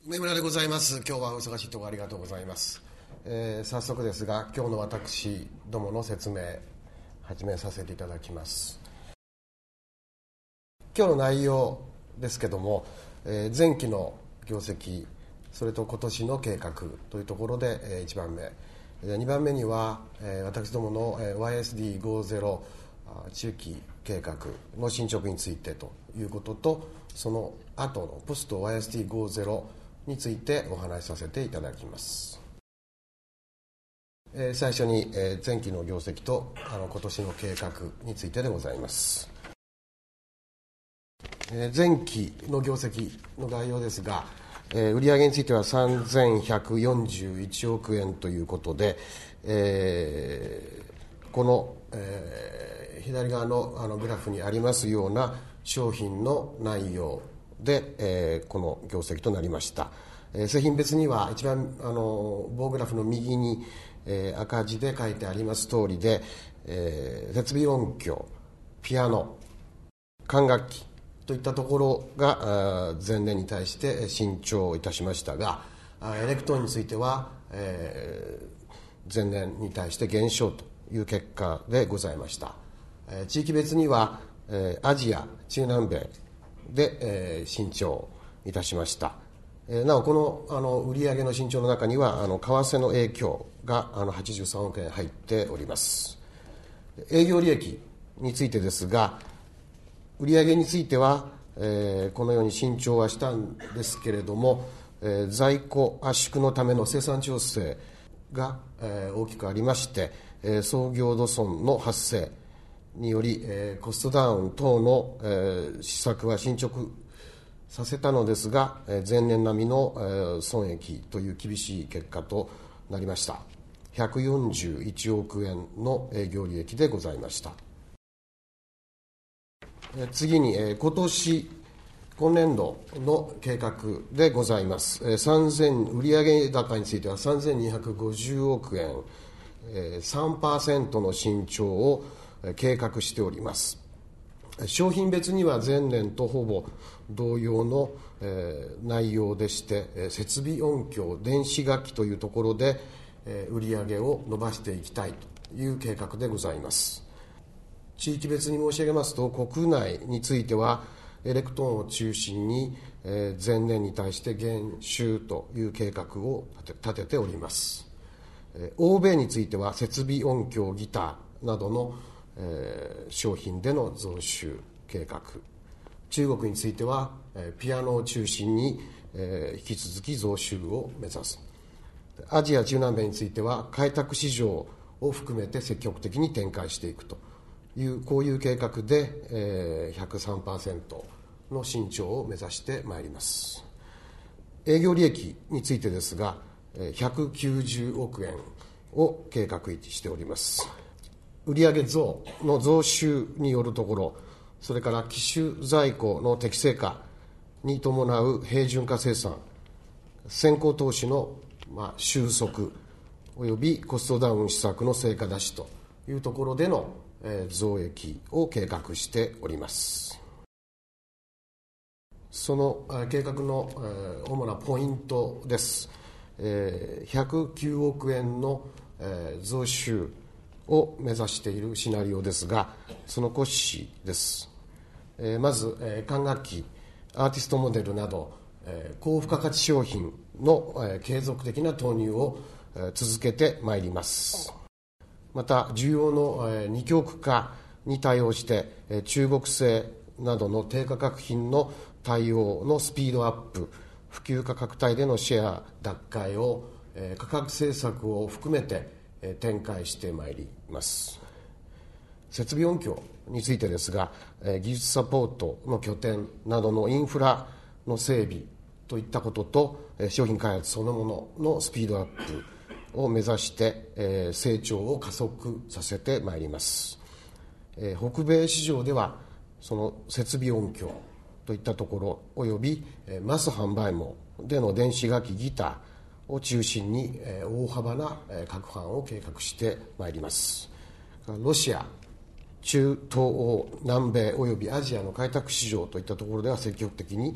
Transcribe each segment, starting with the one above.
梅村でございます。今日はお忙しいところありがとうございます。早速ですが、今日の私どもの説明始めさせていただきます。今日の内容ですけども、前期の業績、それと今年の計画というところで、1番目、2番目には、私どもの YSD50 中期計画の進捗についてということと、その後のポスト YSD50 についてお話しさせていただきます。最初に前期の業績と今年の計画についてでございます。前期の業績の概要ですが、売上については3141億円ということで、この、左側のグラフにありますような商品の内容で、この業績となりました。製品別には一番棒グラフの右に、赤字で書いてあります通りで、設備音響、ピアノ、管楽器といったところが前年に対して伸長いたしましたが、エレクトーンについては、前年に対して減少という結果でございました。地域別にはアジア、中南米で伸長いたしました。なお、この売上の伸長の中には為替の影響が83億円入っております。営業利益についてですが、売上については、このように伸長はしたんですけれども、在庫圧縮のための生産調整が、大きくありまして、操業土損の発生により、コストダウン等の、施策は進捗させたのですが、前年並みの、損益という厳しい結果となりました。141億円の営業利益でございました。次に、今年度の計画でございます。売上高については3250億円、3% の伸長を計画しております。商品別には前年とほぼ同様の内容でして、設備音響、電子楽器というところで売上を伸ばしていきたいという計画でございます。地域別に申し上げますと、国内についてはエレクトーンを中心に前年に対して減収という計画を立てております。欧米については設備音響、ギターなどの商品での増収計画、中国についてはピアノを中心に引き続き増収を目指す。アジア、中南米については開拓市場を含めて積極的に展開していくという、こういう計画で 103% の伸長を目指してまいります。営業利益についてですが、190億円を計画しております。売上増の増収によるところ、それから期首在庫の適正化に伴う平準化生産、先行投資の収束およびコストダウン施策の成果出しというところでの増益を計画しております。その計画の主なポイントです。109億円の増収を目指しているシナリオですが、その骨子です。まず管楽器、アーティストモデルなど高付加価値商品の継続的な投入を続けてまいります。また需要の二極化に対応して中国製などの低価格品の対応のスピードアップ、普及価格帯でのシェア奪回を価格政策を含めて展開してまいります。設備音響についてですが、技術サポートの拠点などのインフラの整備といったことと、商品開発そのもののスピードアップを目指して成長を加速させてまいります。北米市場ではその設備音響といったところおよびマス販売網での電子楽器、ギターを中心に大幅な拡販を計画してまいります。ロシア、中東欧、南米およびアジアの開拓市場といったところでは積極的に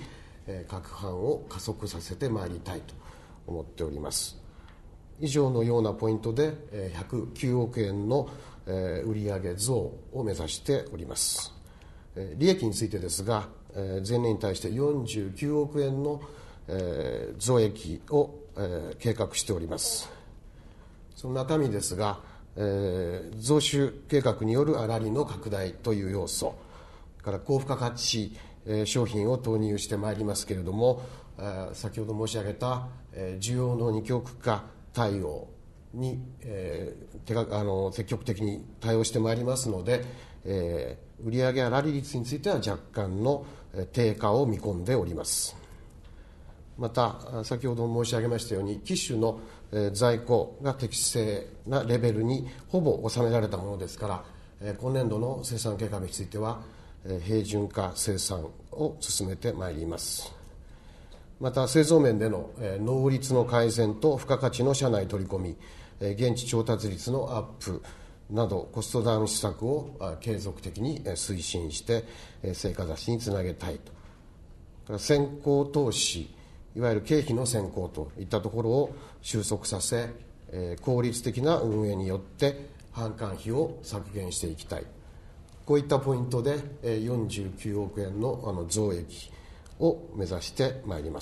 各班を加速させてまいりたいと思っております。以上のようなポイントで109億円の売上増を目指しております。利益についてですが、前年に対して49億円の増益を計画しております。その中身ですが、増収計画による粗利の拡大という要素から高付加価値商品を投入してまいりますけれども、先ほど申し上げた需要の二極化対応に積極的に対応してまいりますので、売上粗利率については若干の低下を見込んでおります。また先ほど申し上げましたように、機種の在庫が適正なレベルにほぼ収められたものですから、今年度の生産計画については平準化生産を進めてまいります。また製造面での能率の改善と付加価値の社内取り込み、現地調達率のアップなどコストダウン施策を継続的に推進して成果出しにつなげたいと。先行投資、いわゆる経費の先行といったところを収束させ、効率的な運営によって販管費を削減していきたい、こういったポイントで49億円の増益を目指してまいります。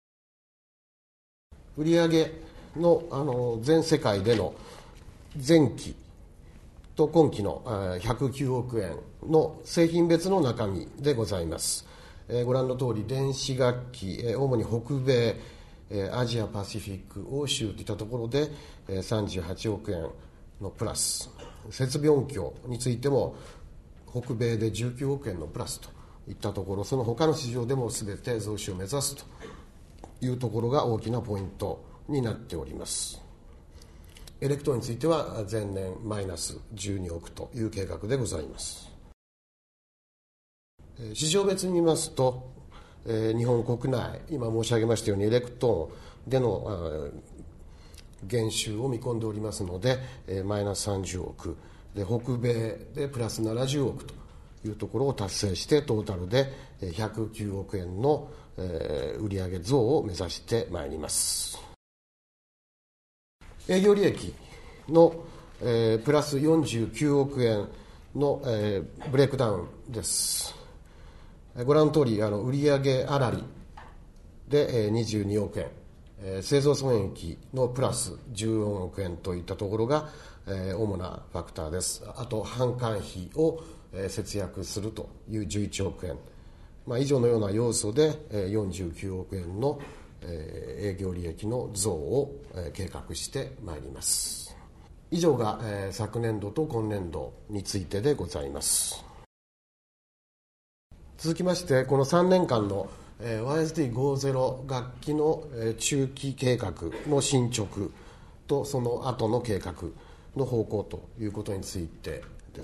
売上の全世界での前期と今期の109億円の製品別の中身でございます。ご覧のとおり、電子楽器、主に北米、アジアパシフィック、欧州といったところで38億円のプラス、設備音響についても北米で19億円のプラスといったところ、その他の市場でもすべて増収を目指すというところが大きなポイントになっております。エレクトロンについては前年マイナス12億という計画でございます。市場別に見ますと、日本国内、今申し上げましたようにエレクトーンでの減収を見込んでおりますので、マイナス30億で、北米でプラス70億というところを達成して、トータルで109億円の売上増を目指してまいります。営業利益のプラス49億円のブレイクダウンです。ご覧のとおり、売上粗利で22億円、製造損益のプラス14億円といったところが主なファクターです。あと販管費を節約するという11億円、以上のような要素で49億円の営業利益の増を計画してまいります。以上が昨年度と今年度についてでございます。続きまして、この3年間の YSD50 学期の中期計画の進捗とその後の計画の方向ということについてです。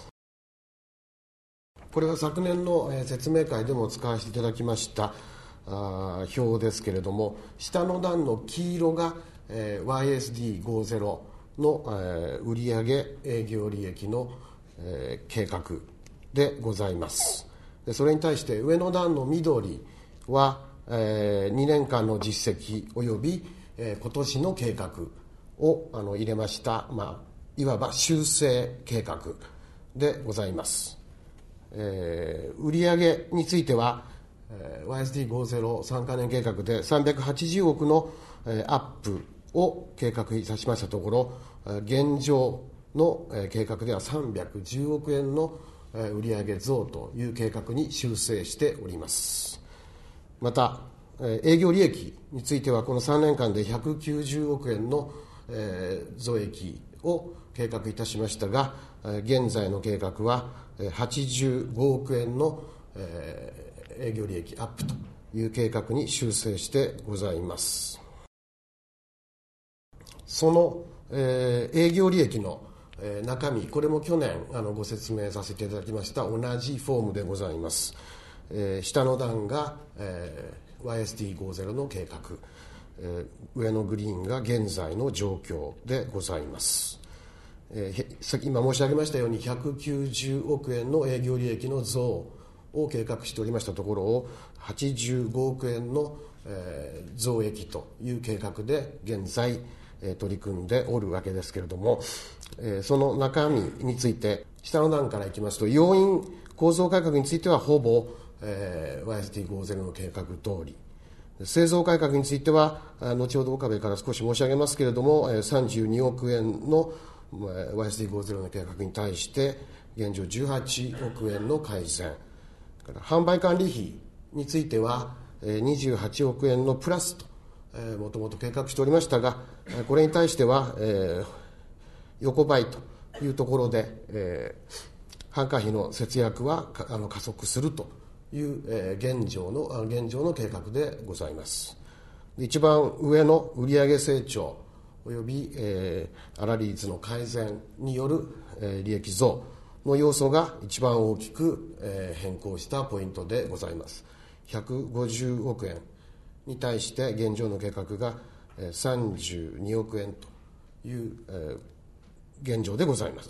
これは昨年の説明会でも使わせていただきました表ですけれども、下の段の黄色が YSD50 の売上営業利益の計画でございます。それに対して上の段の緑は2年間の実績および今年の計画を入れました、いわば修正計画でございます。売上についてはYSD50 3カ年計画で380億のアップを計画いたしましたところ、現状の計画では310億円の売上増という計画に修正しております。また営業利益についてはこの3年間で190億円の増益を計画いたしましたが、現在の計画は85億円の営業利益アップという計画に修正してございます。その営業利益の中身、これも去年ご説明させていただきました同じフォームでございます。下の段がYSD50 の計画、上のグリーンが現在の状況でございます。今申し上げましたように190億円の営業利益の増を計画しておりましたところを85億円の増益という計画で現在取り組んでおるわけですけれども、その中身について下の段からいきますと、要因構造改革についてはほぼYSD50 の計画通り、製造改革については後ほど岡部から少し申し上げますけれども、32億円のYSD50 の計画に対して現状18億円の改善、販売管理費については28億円のプラスともともと計画しておりましたが、これに対しては横ばいというところで販管費の節約は加速するという現状の計画でございます。一番上の売上成長および粗利率の改善による利益増の要素が一番大きく変更したポイントでございます。150億円に対して現状の計画が32億円という現状でございます。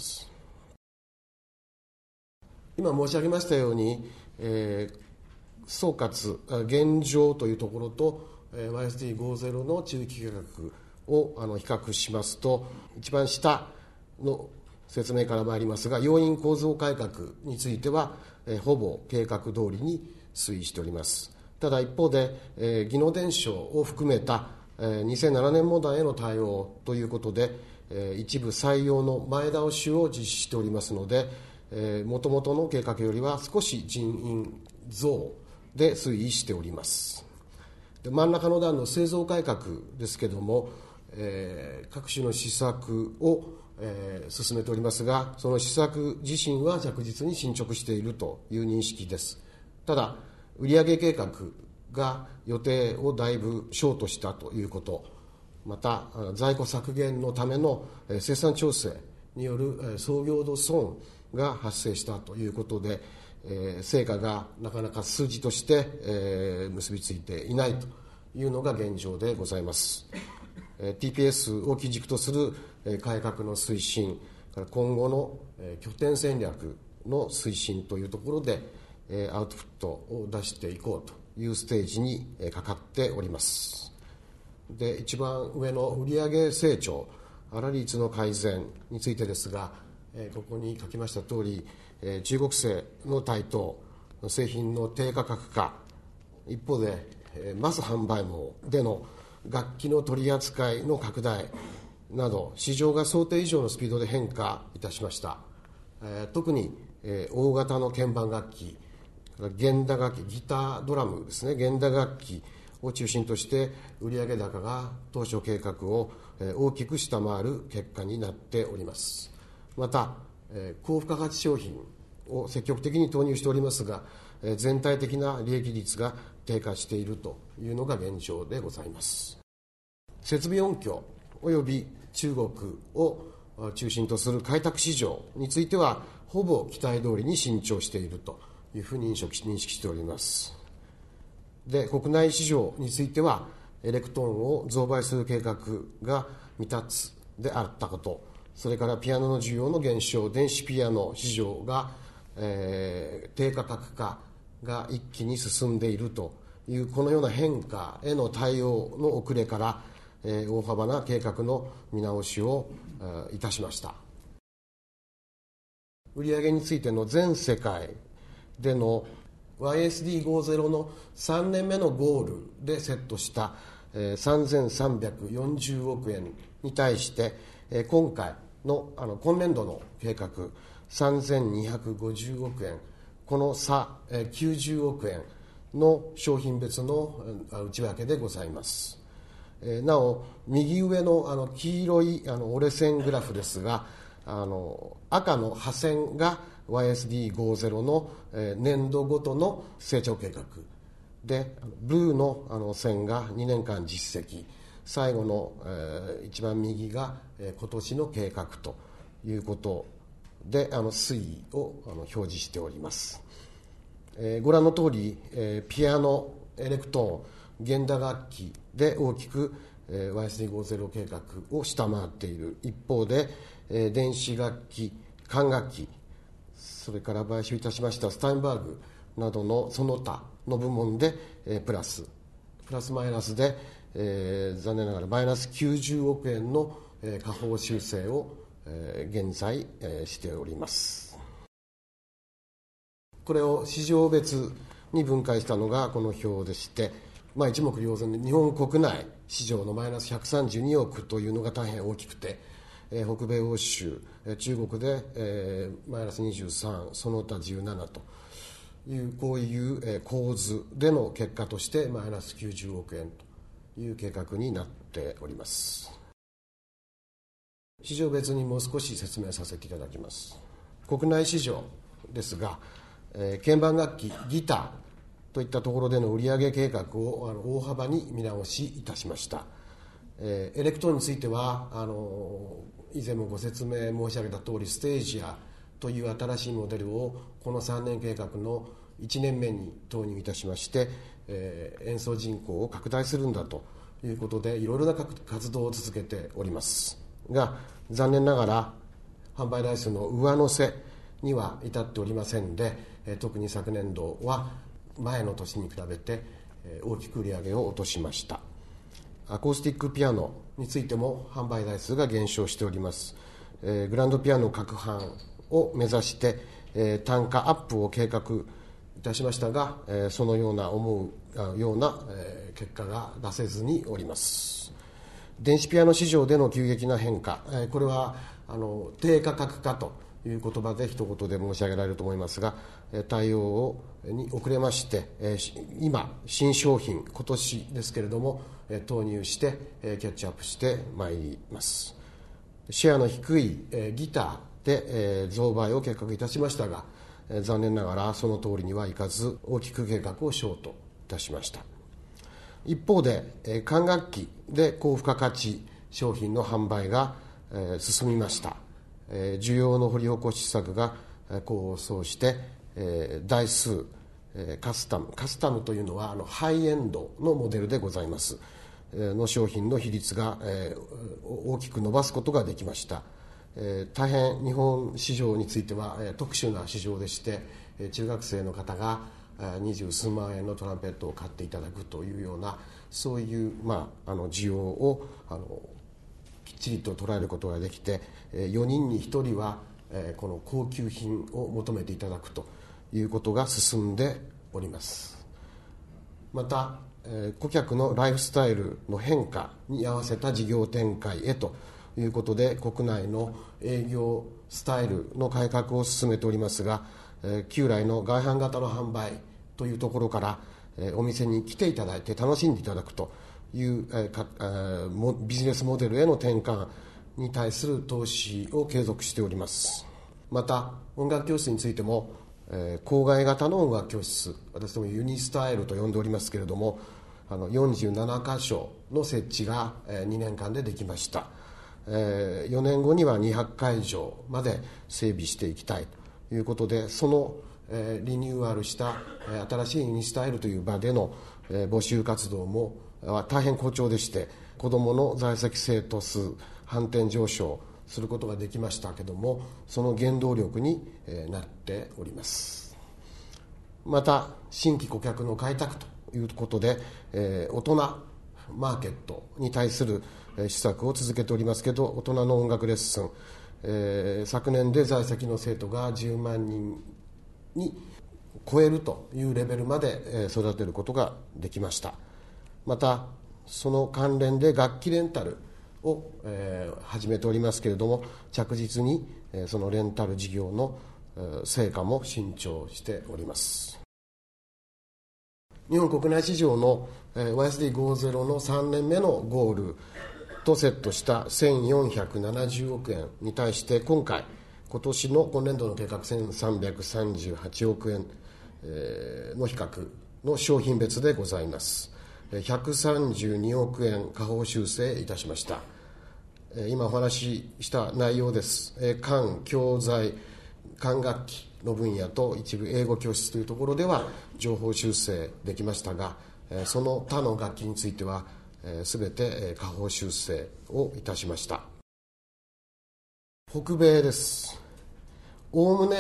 今申し上げましたように、総括現状というところと YSD50 の中期計画を比較しますと、一番下の説明から参りますが、要因構造改革についてはほぼ計画通りに推移しております。ただ一方で技能伝承を含めた2007年問題への対応ということで一部採用の前倒しを実施しておりますので、もともとの計画よりは少し人員増で推移しております。で、真ん中の段の製造改革ですけれども、各種の施策を進めておりますが、その施策自身は着実に進捗しているという認識です。ただ売上計画が予定をだいぶショートしたということ、また在庫削減のための生産調整による創業度損が発生したということで、成果がなかなか数字として結びついていないというのが現状でございます。TPS を基軸とする改革の推進、今後の拠点戦略の推進というところでアウトプットを出していこうというステージにかかっております。で、一番上の売上成長、粗利率の改善についてですが、ここに書きましたとおり、中国製の台頭、製品の低価格化、一方でマス販売網での楽器の取り扱いの拡大など、市場が想定以上のスピードで変化いたしました。特に大型の鍵盤楽器、弦打楽器、ギター、ドラムですね、弦打楽器を中心として売上高が当初計画を大きく下回る結果になっております。また高付加価値商品を積極的に投入しておりますが、全体的な利益率が低下しているというのが現状でございます。設備音響および中国を中心とする開拓市場についてはほぼ期待通りに伸長しているというふうに認識しております。で、国内市場についてはエレクトーンを増倍する計画が未達であったこと、それからピアノの需要の減少、電子ピアノ市場が、低価格化が一気に進んでいるというこのような変化への対応の遅れから、大幅な計画の見直しをいたしました。売上についての全世界での YSD50 の3年目のゴールでセットした3340億円に対して今回の今年度の計画3250億円、この差90億円の商品別の内訳でございます。なお右上の黄色い折れ線グラフですが、赤の破線が YSD50 の年度ごとの成長計画で、ブルーの線が2年間実績、最後の一番右が今年の計画ということで推移を表示しております。ご覧の通りピアノ、エレクトーン、弦打楽器で大きくYSD50 計画を下回っている一方で、電子楽器、管楽器、それから買収いたしましたスタインバーグなどのその他の部門で、プラスマイナスで、残念ながらマイナス90億円の、下方修正を、現在、しております。これを市場別に分解したのがこの表でして、一目瞭然で日本国内市場のマイナス132億というのが大変大きくて、北米欧州、中国で、マイナス23、その他17というこういう構図での結果としてマイナス90億円という計画になっております。市場別にもう少し説明させていただきます。国内市場ですが、鍵盤楽器、ギターといったところでの売上計画を大幅に見直しいたしました。エレクトーンについては以前もご説明申し上げた通り、ステージアという新しいモデルをこの3年計画の1年目に投入いたしまして、演奏人口を拡大するんだということでいろいろな活動を続けておりますが、残念ながら販売台数の上乗せには至っておりませんで、特に昨年度は前の年に比べて大きく売り上げを落としました。アコースティックピアノについても販売台数が減少しております。グランドピアノ各販を目指して、単価アップを計画いたしましたが、そのような思うような、結果が出せずにおります。電子ピアノ市場での急激な変化、これは低価格化という言葉で一言で申し上げられると思いますが、対応に遅れまして、今新商品今年ですけれども投入してキャッチアップしてまいります。シェアの低いギターで増倍を計画いたしましたが、残念ながらその通りにはいかず大きく計画をショートいたしました。一方で管楽器で高付加価値商品の販売が進みました。需要の掘り起こし策が功を奏して台数カスタムというのはハイエンドのモデルでございますの商品の比率が大きく伸ばすことができました。大変日本市場については特殊な市場でして、中学生の方が20数万円のトランペットを買っていただくというような、そういう需要をきっちりと捉えることができて、4人に1人はこの高級品を求めていただくということが進んでおります。また顧客のライフスタイルの変化に合わせた事業展開へということで、国内の営業スタイルの改革を進めておりますが、旧来の外販型の販売というところからお店に来ていただいて楽しんでいただくというビジネスモデルへの転換に対する投資を継続しております。また音楽教室についても郊外型の音楽教室、私どもユニスタイルと呼んでおりますけれども、47箇所の設置が2年間でできました。4年後には200会場まで整備していきたいということで、そのリニューアルした新しいユニスタイルという場での募集活動も大変好調でして、子どもの在籍生徒数反転上昇することができましたけども、その原動力になっております。また新規顧客の開拓ということで、大人マーケットに対する施策を続けておりますけど、大人の音楽レッスン、昨年で在籍の生徒が10万人に超えるというレベルまで育てることができました。またその関連で楽器レンタルを始めておりますけれども、着実にそのレンタル事業の成果も伸長しております。日本国内市場の YSD50 の3年目のゴールとセットした1470億円に対して、今年度の計画1338億円の比較の商品別でございます。132億円下方修正いたしました。今お話しした内容です。管、教材、管楽器の分野と一部英語教室というところでは上方修正できましたが、その他の楽器についてはすべて下方修正をいたしました。北米です。おおむね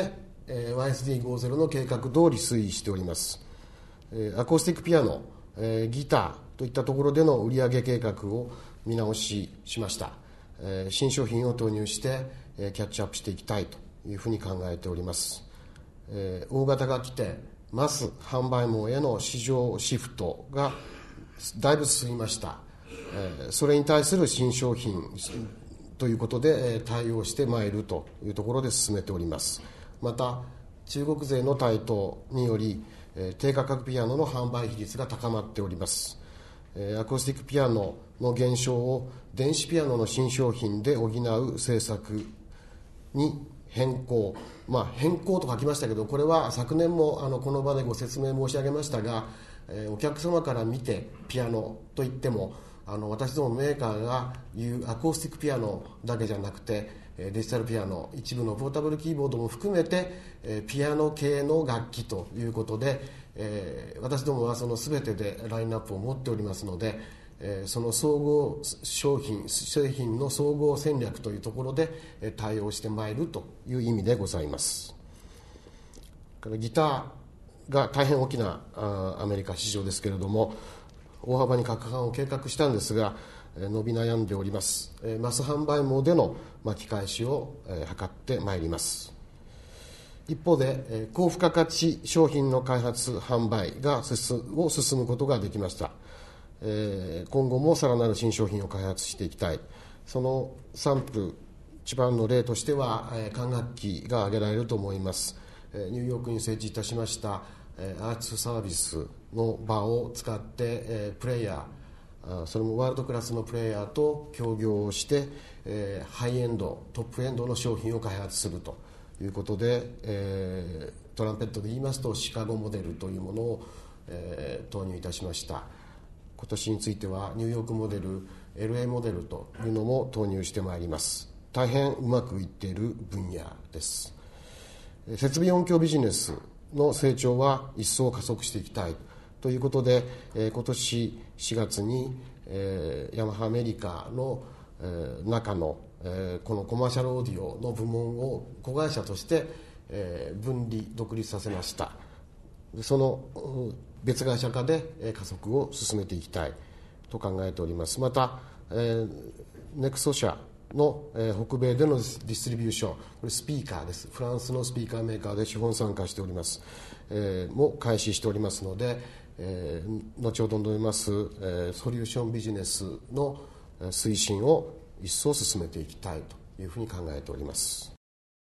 YSD50 の計画通り推移しております。アコースティックピアノ、ギターといったところでの売上計画を見直しました。新商品を投入してキャッチアップしていきたいというふうに考えております。大型楽器店マス販売網への市場シフトがだいぶ進みました。それに対する新商品ということで対応してまいるというところで進めております。また中国勢の台頭により低価格ピアノの販売比率が高まっております。アコースティックピアノの減少を電子ピアノの新商品で補う政策に変更、変更と書きましたけど、これは昨年もこの場でご説明申し上げましたが、お客様から見てピアノといっても私どもメーカーが言うアコースティックピアノだけじゃなくてデジタルピアノ、一部のポータブルキーボードも含めてピアノ系の楽器ということで、私どもはその全てでラインナップを持っておりますので、その総合製品の総合戦略というところで対応してまいるという意味でございます。ギターが大変大きなアメリカ市場ですけれども、大幅に拡販を計画したんですが伸び悩んでおります。マス販売網での巻き返しを図ってまいります。一方で高付加価値商品の開発販売を進むことができました。今後もさらなる新商品を開発していきたい。そのサンプル一番の例としては管楽器が挙げられると思います。ニューヨークに設置いたしましたアーツサービスの場を使ってプレイヤー、それもワールドクラスのプレイヤーと協業をしてハイエンドトップエンドの商品を開発するということで、トランペットで言いますとシカゴモデルというものを投入いたしました。今年についてはニューヨークモデル LA モデルというのも投入してまいります。大変うまくいっている分野です。設備音響ビジネスの成長は一層加速していきたいということで、今年4月にヤマハアメリカの中のこのコマーシャルオーディオの部門を子会社として独立させました。その別会社化で加速を進めていきたいと考えております。またネクソ社の北米でのディストリビューション、これスピーカーです。フランスのスピーカーメーカーで資本参加しております、も開始しておりますので、後ほど述べますソリューションビジネスの推進を一層進めていきたいというふうに考えております。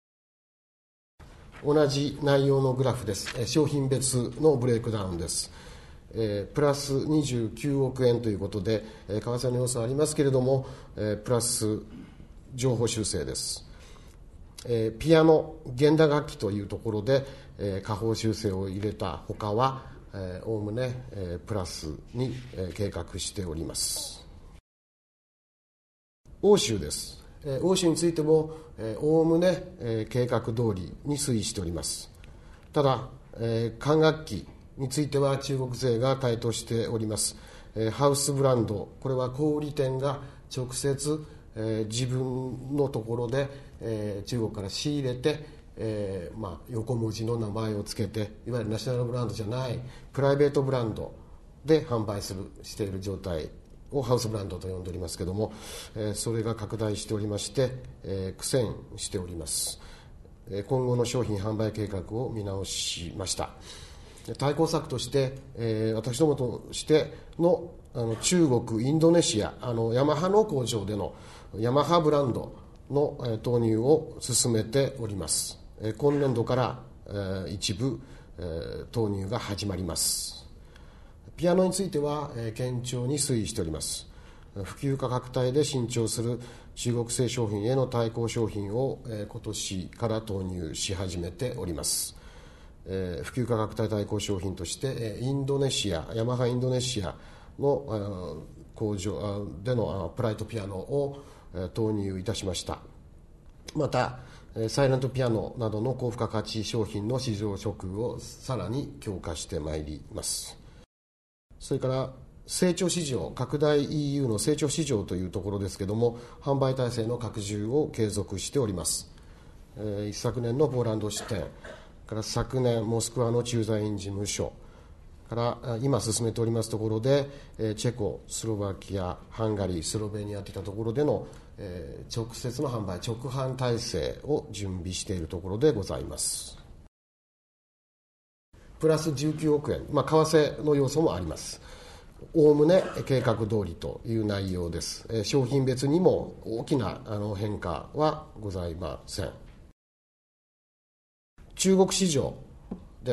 同じ内容のグラフです。商品別のブレイクダウンです。プラス29億円ということで、為替の要素はありますけれども、プラス情報修正です。ピアノ現代楽器というところで、下方修正を入れたほかはおおむねプラスに計画しております。欧州です。欧州についてもおおむね計画通りに推移しております。ただ管楽器については中国勢が台頭しております。ハウスブランド、これは小売店が直接自分のところで中国から仕入れて横文字の名前をつけて、いわゆるナショナルブランドじゃないプライベートブランドで販売している状態をハウスブランドと呼んでおりますけれども、それが拡大しておりまして苦戦しております。今後の商品販売計画を見直しました。対抗策として、私どもとしての中国、インドネシアヤマハの工場でのヤマハブランドの投入を進めております。今年度から一部投入が始まります。ピアノについては堅調に推移しております。普及価格帯で伸長する中国製商品への対抗商品を今年から投入し始めております。普及価格帯対抗商品としてインドネシア、ヤマハインドネシアの工場でのプライトピアノを投入いたしました。またサイレントピアノなどの高付加価値商品の市場触遇をさらに強化してまいります。それから成長市場、拡大 EU の成長市場というところですけれども、販売体制の拡充を継続しております。一昨年のポーランド支店、 から昨年モスクワの駐在員事務所から今進めておりますところで、チェコ、スロバキア、ハンガリー、スロベニアといったところでの直接の販売、直販体制を準備しているところでございます。プラス19億円、為替の要素もあります。おおむね計画通りという内容です。商品別にも大きな変化はございません。中国市場です。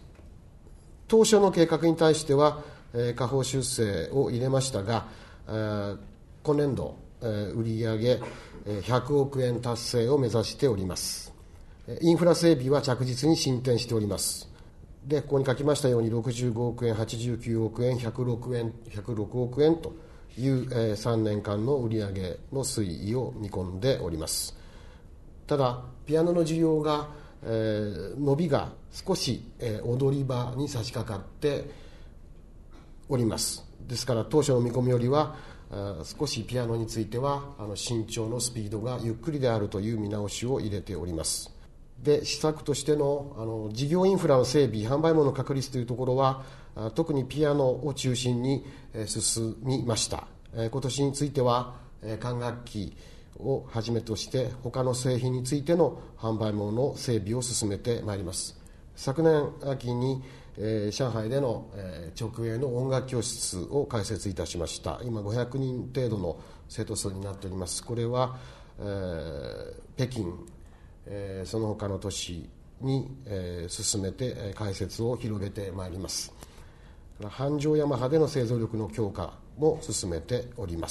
当初の計画に対しては下方修正を入れましたが、今年度売上100億円達成を目指しております。インフラ整備は着実に進展しております。で、ここに書きましたように65億円、89億円、106億円という3年間の売上の推移を見込んでおります。ただ、ピアノの需要が伸びが少し踊り場に差し掛かっております。ですから当初の見込みよりは少しピアノについては伸長のスピードがゆっくりであるという見直しを入れております。で、施策としての事業インフラの整備、販売網の確立というところは特にピアノを中心に進みました。今年については管楽器をはじめとして他の製品についての販売網の整備を進めてまいります。昨年秋に上海での直営の音楽教室を開設いたしました。今500人程度の生徒数になっております。これは北京、その他の都市に進めて開設を広げてまいります。阪上ヤマハでの製造力の強化も進めております。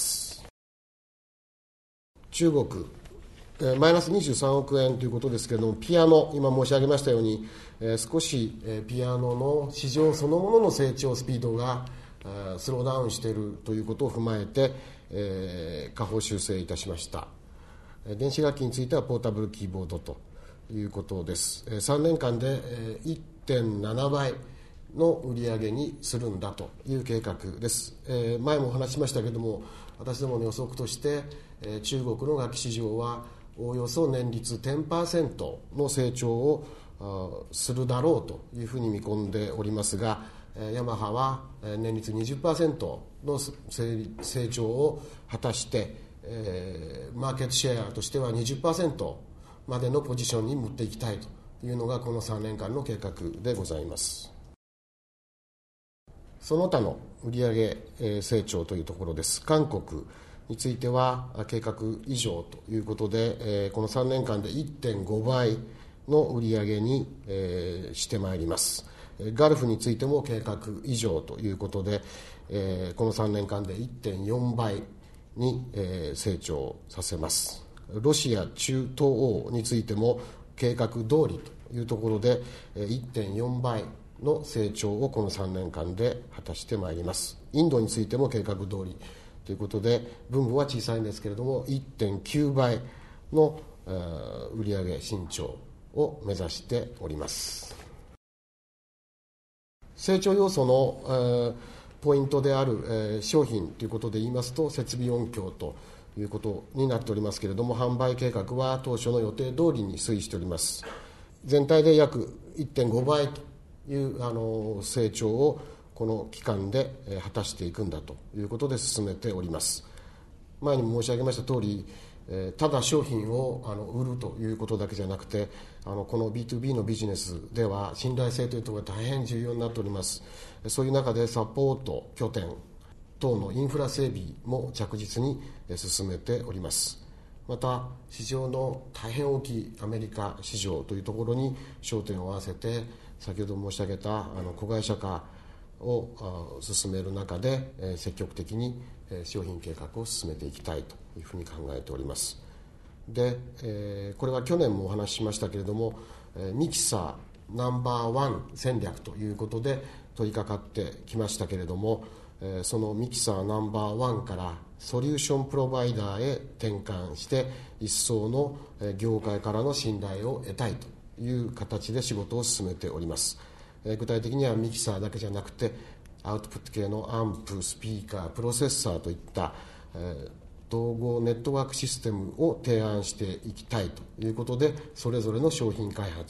中国マイナス23億円ということですけれども、ピアノ、今申し上げましたように、少しピアノの市場そのものの成長スピードがスローダウンしているということを踏まえて、下方修正いたしました。電子楽器についてはポータブルキーボードということです。3年間で 1.7 倍の売り上げにするんだという計画です。前もお話しましたけれども、私どもの予測として中国の楽器市場はおおよそ年率 10% の成長をするだろうというふうに見込んでおりますが、ヤマハは年率 20% の成長を果たして、マーケットシェアとしては 20% までのポジションに持っていきたいというのがこの3年間の計画でございます。その他の売上成長というところです。韓国については計画以上ということで、この3年間で 1.5 倍の売り上げにしてまいります。ガルフについても計画以上ということで、この3年間で 1.4 倍に成長させます。ロシア、中東欧についても計画通りというところで 1.4 倍の成長をこの3年間で果たしてまいります。インドについても計画通りということで、分母は小さいんですけれども 1.9 倍の売上伸長を目指しております。成長要素のポイントである商品ということで言いますと、設備音響ということになっておりますけれども、販売計画は当初の予定通りに推移しております。全体で約 1.5 倍という成長をこの期間で果たしていくんだということで進めております。前にも申し上げました通り、ただ商品を売るということだけじゃなくて、この B2B のビジネスでは信頼性というところが大変重要になっております。そういう中でサポート拠点等のインフラ整備も着実に進めております。また市場の大変大きいアメリカ市場というところに焦点を合わせて、先ほど申し上げた子会社化を進める中で積極的に商品計画を進めていきたいというふうに考えております。で、これは去年もお話ししましたけれども、ミキサーナンバーワン戦略ということで取り掛かってきましたけれども、そのミキサーナンバーワンからソリューションプロバイダーへ転換して一層の業界からの信頼を得たいという形で仕事を進めております。具体的にはミキサーだけじゃなくてアウトプット系のアンプ、スピーカー、プロセッサーといった統合ネットワークシステムを提案していきたいということで、それぞれの商品開発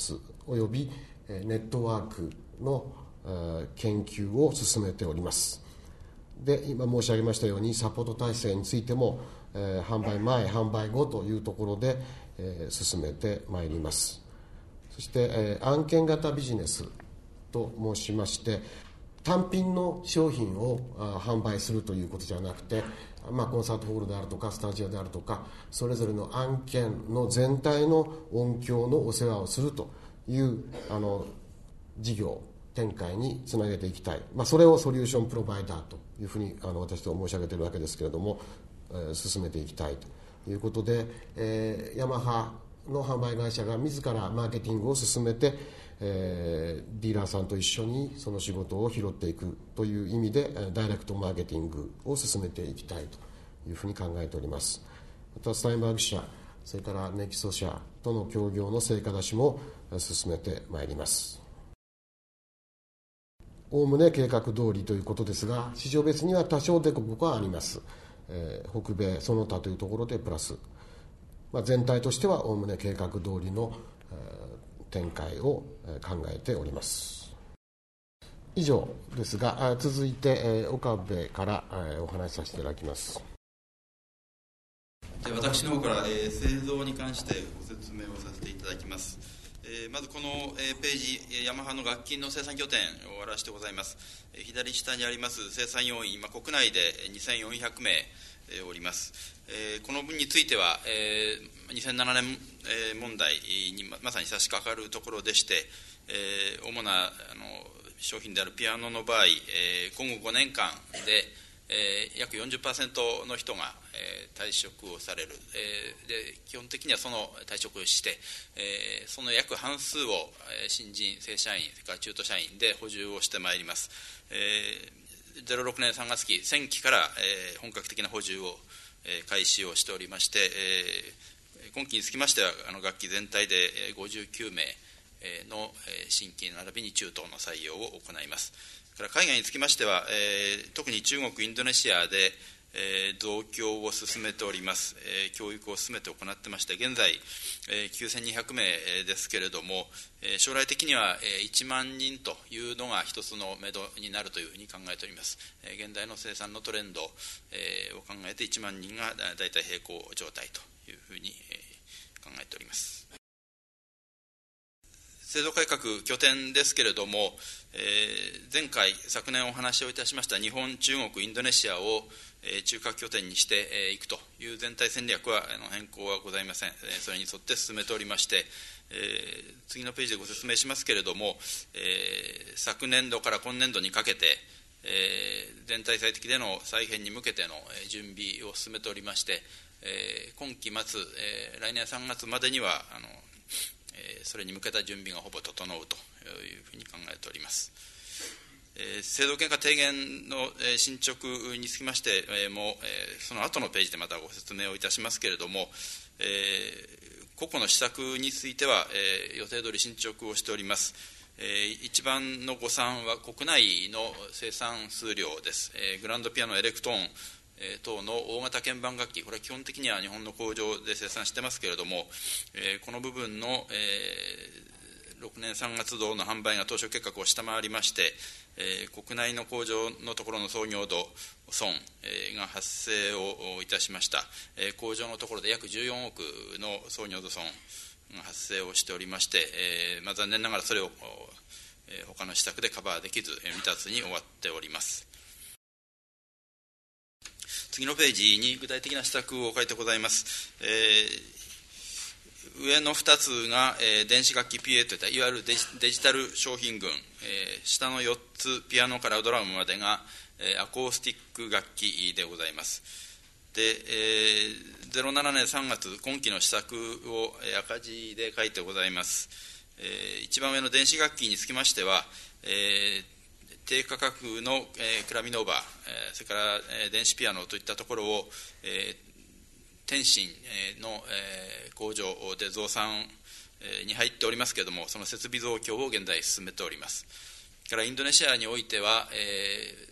およびネットワークの研究を進めております。で、今申し上げましたように、サポート体制についても、販売前、販売後というところで、進めてまいります。そして、案件型ビジネスと申しまして、単品の商品を販売するということじゃなくて、コンサートホールであるとかスタジオであるとか、それぞれの案件の全体の音響のお世話をするという事業展開につなげていきたい、それをソリューションプロバイダーというふうに私と申し上げているわけですけれども、進めていきたいということで、ヤマハの販売会社が自らマーケティングを進めて、ディーラーさんと一緒にその仕事を拾っていくという意味で、ダイレクトマーケティングを進めていきたいというふうに考えております。またスタインバーグ社、それからネキソ社との協業の成果出しも進めてまいります。おおむね計画通りということですが、市場別には多少凸凹はあります。北米その他というところでプラス、全体としてはおおむね計画通りの展開を考えております。以上ですが、続いて岡部からお話しさせていただきます。 私の方から製造に関してご説明をさせていただきます。まずこのページ、ヤマハの楽器の生産拠点を表してございます。左下にあります生産要員、今国内で2400名おります。この分については、2007年問題にまさに差し掛かるところでして、主な商品であるピアノの場合、今後5年間で約 40% の人が退職をされる。で基本的にはその退職をして、その約半数を新人正社員、それから中途社員で補充をしてまいります。06年3月期、前期から本格的な補充を開始をしておりまして、今期につきましては楽器全体で59名の新規並びに中東の採用を行います。から海外につきましては、特に中国、インドネシアで増強を進めております。教育を進めて行ってまして、現在9200名ですけれども、将来的には1万人というのが一つの目処になるというふうに考えております。現在の生産のトレンドを考えて1万人が大体並行状態というふうに考えております。制度改革拠点ですけれども、昨年お話をいたしました日本、中国、インドネシアを中核拠点にしていくという全体戦略は変更はございません。それに沿って進めておりまして、次のページでご説明しますけれども、昨年度から今年度にかけて、全体最適での再編に向けての準備を進めておりまして、今期末、来年3月までにはそれに向けた準備がほぼ整うというふうに考えております。制度権化提言の進捗につきましても、その後のページでまたご説明をいたしますけれども、個々の施策については予定通り進捗をしております。一番の誤算は国内の生産数量です。グランドピアノ、エレクトーン等の大型鍵盤楽器、これは基本的には日本の工場で生産してますけれども、この部分の6年3月度の販売が当初計画を下回りまして、国内の工場のところの操業度損が発生をいたしました。工場のところで約14億の操業度損が発生をしておりまして、残念ながらそれを他の施策でカバーできず未達に終わっております。次のページに具体的な施策を書いてございます。上の2つが、電子楽器 PA といったいわゆるデジタル商品群、下の4つピアノからドラムまでが、アコースティック楽器でございます。で、07年3月今期の施策を赤字で書いてございます。一番上の電子楽器につきましては、低価格のクラビノーバー、それから電子ピアノといったところを天津の工場で増産に入っておりますけれども、その設備増強を現在進めております。からインドネシアにおいては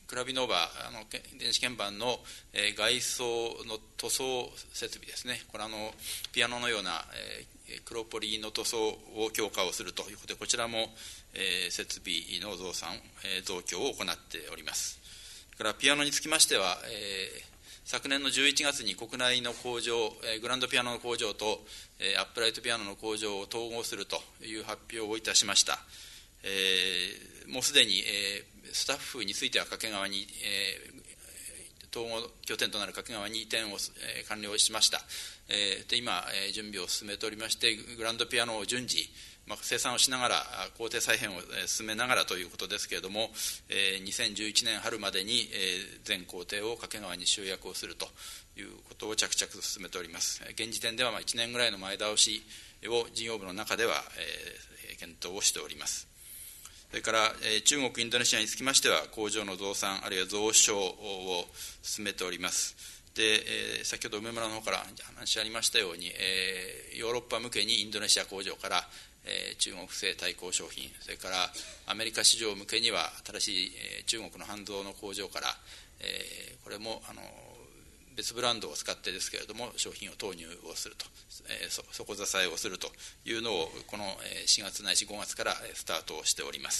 クラビノーバ電子鍵盤の、外装の塗装設備ですね。これピアノのような、黒ポリの塗装を強化をするということで、こちらも、設備の増産、増強を行っております。それからピアノにつきましては、昨年の11月に国内の工場、グランドピアノの工場と、アップライトピアノの工場を統合するという発表をいたしました。もうすでに、スタッフについては掛川に、統合拠点となる掛川に移転を、完了しました。で今、準備を進めておりまして、グランドピアノを順次、生産をしながら工程再編を進めながらということですけれども、2011年春までに全工程を掛川に集約をするということを着々と進めております。現時点では1年ぐらいの前倒しを事業部の中では検討をしております。それから中国、インドネシアにつきましては工場の増産あるいは増床を進めております。で先ほど梅村の方から話ありましたように、ヨーロッパ向けにインドネシア工場から中国製対抗商品、それからアメリカ市場向けには新しい中国の半導の工場から、これも別ブランドを使ってですけれども商品を投入をすると、底支えをするというのをこの4月ないし5月からスタートをしております。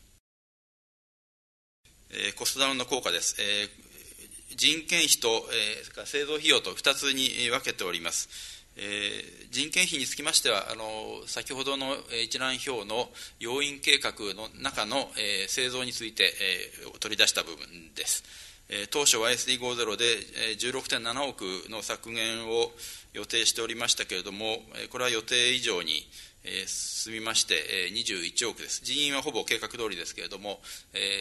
コストダウンの効果です。人件費と、製造費用と2つに分けております。人件費につきましては先ほどの一覧表の要因計画の中の、製造について、取り出した部分です。当初 YSD50 で 16.7 億の削減を予定しておりましたけれども、これは予定以上に進みまして21億です。人員はほぼ計画通りですけれども、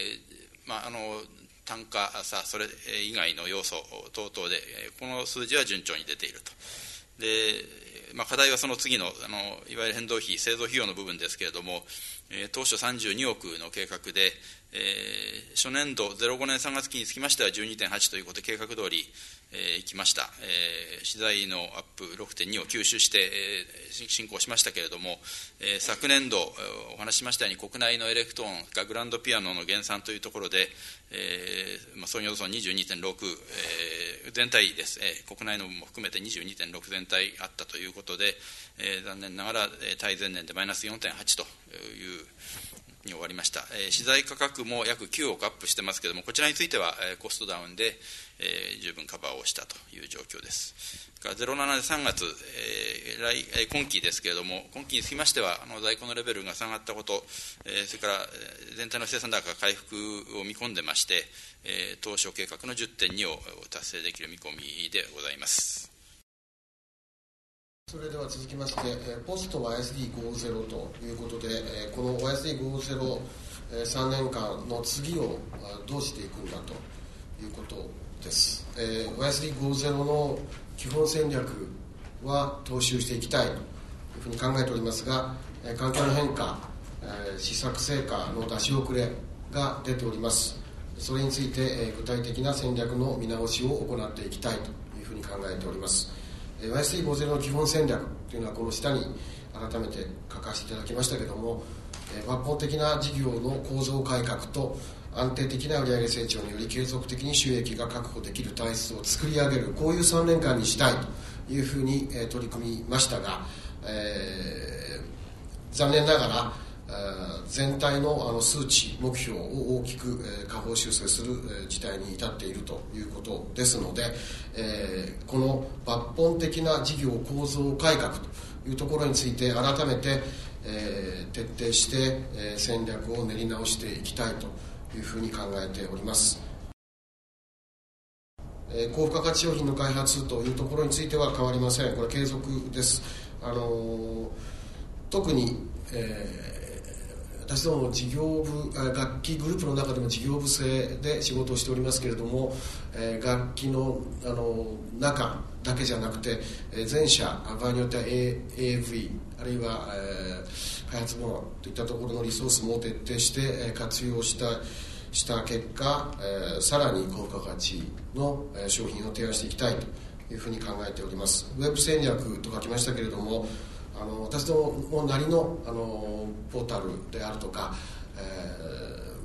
単価差それ以外の要素等々でこの数字は順調に出ていると。で課題はその次のいわゆる変動費、製造費用の部分ですけれども、当初32億の計画で、初年度05年3月期につきましては 12.8 ということで計画通り、いきました。資材のアップ 6.2 を吸収して、進行しましたけれども、昨年度お話ししましたように国内のエレクトーンがグランドピアノの減産というところで、創業増 22.6、全体です、国内のも含めて 22.6 全体あったということで、残念ながら対前年でマイナス 4.8 というに終わりました。資材価格も約9億アップしてますけれども、こちらについてはコストダウンで十分カバーをしたという状況です。07で3月、今期ですけれども、今期につきましては在庫のレベルが下がったこと、それから全体の生産高回復を見込んでまして、当初計画の 10.2 を達成できる見込みでございます。 それでは続きまして、ポスト YSD50 ということで、この YSD50、3年間の次をどうしていくんだということです。YSD50 の基本戦略は踏襲していきたいというふうに考えておりますが、環境の変化、施策成果の出し遅れが出ております。それについて、具体的な戦略の見直しを行っていきたいというふうに考えております。YSD50 の基本戦略というのはこの下に改めて書かせていただきましたけれども、抜本的な事業の構造改革と安定的な売上成長により継続的に収益が確保できる体質を作り上げる、こういう3年間にしたいというふうに取り組みましたが、残念ながら全体の数値目標を大きく下方修正する事態に至っているということですので、この抜本的な事業構造改革というところについて改めて徹底して戦略を練り直していきたいというふうに考えております。高付加価値商品の開発というところについては変わりません。これ継続です。特に、私ども事業部楽器グループの中でも事業部制で仕事をしておりますけれども、楽器の中だけじゃなくて全社場合によっては AV あるいは開発部門といったところのリソースも徹底して活用した結果、さらに高付加価値の商品を提案していきたいというふうに考えております。ウェブ戦略と書きましたけれども、私どもなりのポータルであるとか、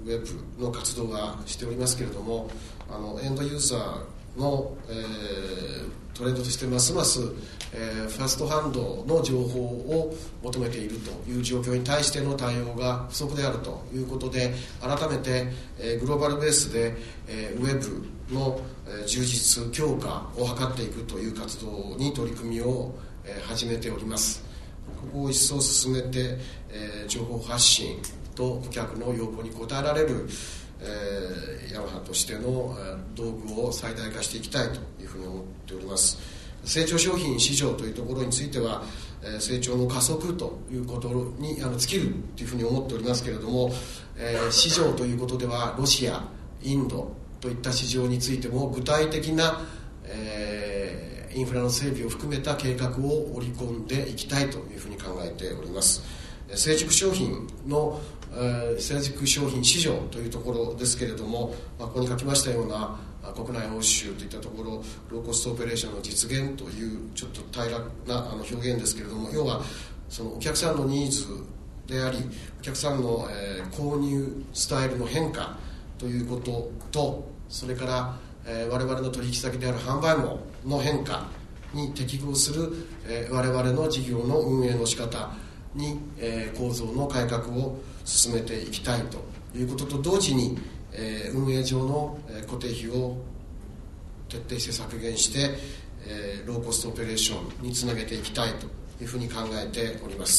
ウェブの活動はしておりますけれども、エンドユーザーの、トレンドとしてますます、ファーストハンドの情報を求めているという状況に対しての対応が不足であるということで、改めて、グローバルベースで、ウェブの充実強化を図っていくという活動に取り組みを始めております。ここを一層進めて、情報発信と顧客の要望に応えられる、ヤマハとしての道具を最大化していきたいというふうに思っております。成長商品市場というところについては、成長の加速ということに尽きるというふうに思っておりますけれども、市場ということではロシア、インドといった市場についても具体的な、インフラの整備を含めた計画を織り込んでいきたいというふうに考えております。成熟商品の成熟商品市場というところですけれども、ここに書きましたような国内欧州といったところ、ローコストオペレーションの実現というちょっと平らな表現ですけれども、要はそのお客さんのニーズであり、お客さんの購入スタイルの変化ということと、それから我々の取引先である販売網の変化に適合する我々の事業の運営の仕方に構造の改革を進めていきたいということと同時に、運営上の固定費を徹底して削減して、ローコストオペレーションにつなげていきたいというふうに考えております。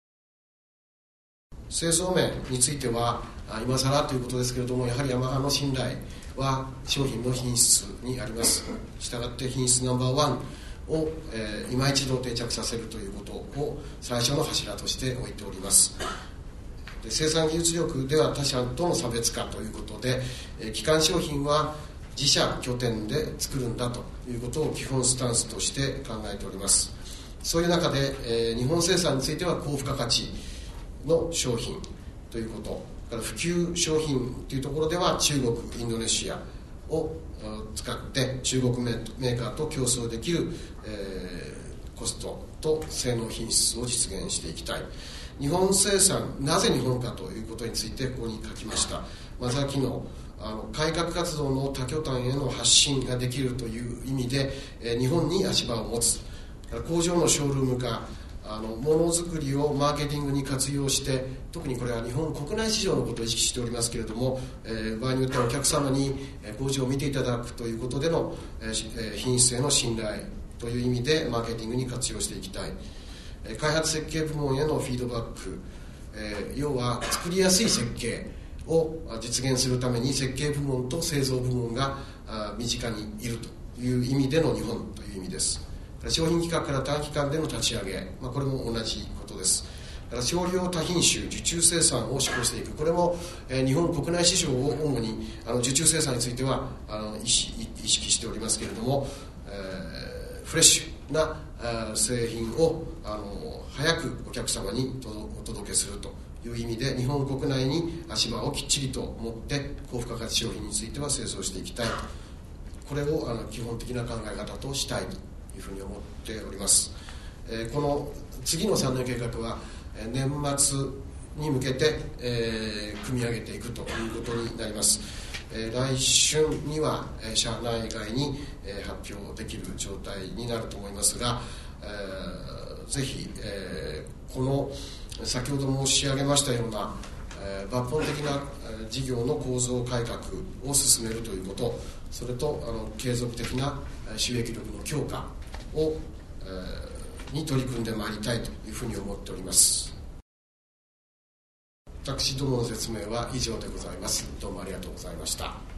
製造面については今更ということですけれども、やはりヤマハの信頼は商品の品質にあります。したがって品質ナンバーワンを、今一度定着させるということを最初の柱として置いております。で、生産技術力では他社との差別化ということで、基幹商品は自社拠点で作るんだということを基本スタンスとして考えております。そういう中で、日本生産については高付加価値の商品ということ、から普及商品というところでは中国、インドネシアを使って中国メーカーと競争できる、コストと性能品質を実現していきたい。日本生産、なぜ日本かということについてここに書きました。まずは昨日改革活動の多拠点への発信ができるという意味で、日本に足場を持つ、工場のショールーム化、ものづくりをマーケティングに活用して、特にこれは日本国内市場のことを意識しておりますけれども、場合によってはお客様に工場を見ていただくということでの品質への信頼という意味でマーケティングに活用していきたい。開発設計部門へのフィードバック、要は作りやすい設計を実現するために設計部門と製造部門が身近にいるという意味での日本という意味です。商品企画から短期間での立ち上げ、これも同じことです。少量多品種受注生産を施行していく、これも日本国内市場を主に受注生産については意識しておりますけれども、フレッシュな製品を早くお客様にお届けするという意味で、日本国内に足場をきっちりと持って高付加価値商品については製造していきたいと、これを基本的な考え方としたいというふうに思っております。この次の3年計画は年末に向けて、組み上げていくということになります。来春には社内外に発表できる状態になると思いますが、ぜひこの先ほど申し上げましたような抜本的な事業の構造改革を進めるということ、それと継続的な収益力の強化をに取り組んでまいりたいというふうに思っております。私どもの説明は以上でございます。どうもありがとうございました。